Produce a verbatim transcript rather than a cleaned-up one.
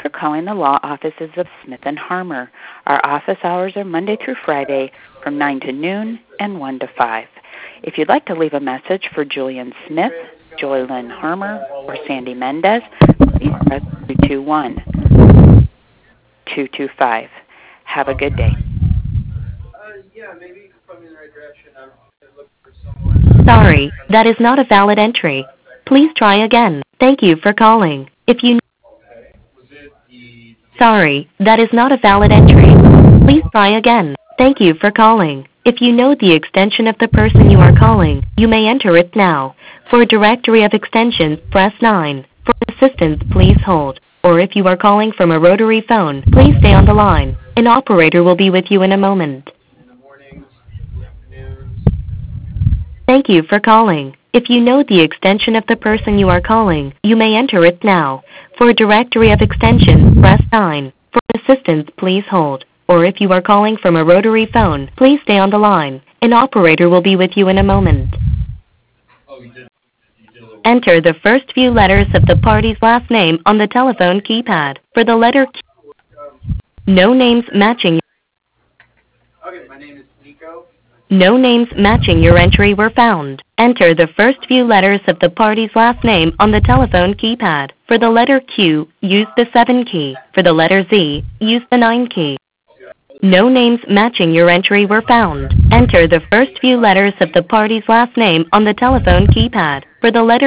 for calling the law offices of Smith and Harmer. Our office hours are Monday through Friday from nine to noon and one to five. If you'd like to leave a message for Julian Smith, Joy Lynn Harmer, or Sandy Mendez, please press two two one, two two five. Have a good day. Sorry, that is not a valid entry. Please try again. Thank you for calling. If you Sorry, that is not a valid entry. Please try again. Thank you for calling. If you know the extension of the person you are calling, you may enter it now. For a directory of extensions, press nine. For assistance, please hold. Or if you are calling from a rotary phone, please stay on the line. An operator will be with you in a moment. Thank you for calling. If you know the extension of the person you are calling, you may enter it now. For a directory of extensions, press nine. For assistance, please hold. Or if you are calling from a rotary phone, please stay on the line. An operator will be with you in a moment. Enter the first few letters of the party's last name on the telephone keypad. For the letter Q, no names matching. No names matching your entry were found. Enter the first few letters of the party's last name on the telephone keypad. For the letter Q, use the seven key. For the letter Z, use the nine key. No names matching your entry were found. Enter the first few letters of the party's last name on the telephone keypad. For the letter